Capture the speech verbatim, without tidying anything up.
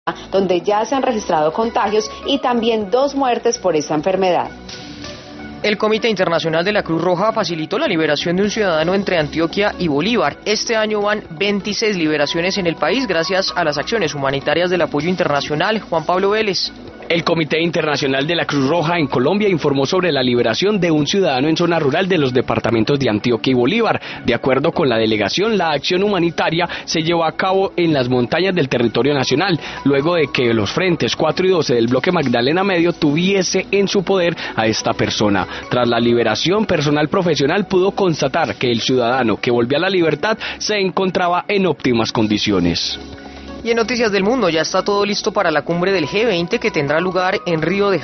donde ya se han registrado contagios y también dos muertes por esta enfermedad. El Comité Internacional de la Cruz Roja facilitó la liberación de un ciudadano entre Antioquia y Bolívar. Este año van veintiséis liberaciones en el país gracias a las acciones humanitarias del apoyo internacional. Juan Pablo Vélez. El Comité Internacional de la Cruz Roja en Colombia informó sobre la liberación de un ciudadano en zona rural de los departamentos de Antioquia y Bolívar. De acuerdo con la delegación, la acción humanitaria se llevó a cabo en las montañas del territorio nacional, luego de que los frentes cuatro y doce del bloque Magdalena Medio tuviese en su poder a esta persona. Tras la liberación, personal profesional pudo constatar que el ciudadano que volvió a la libertad se encontraba en óptimas condiciones. Y en Noticias del Mundo, ya está todo listo para la cumbre del G veinte que tendrá lugar en Río de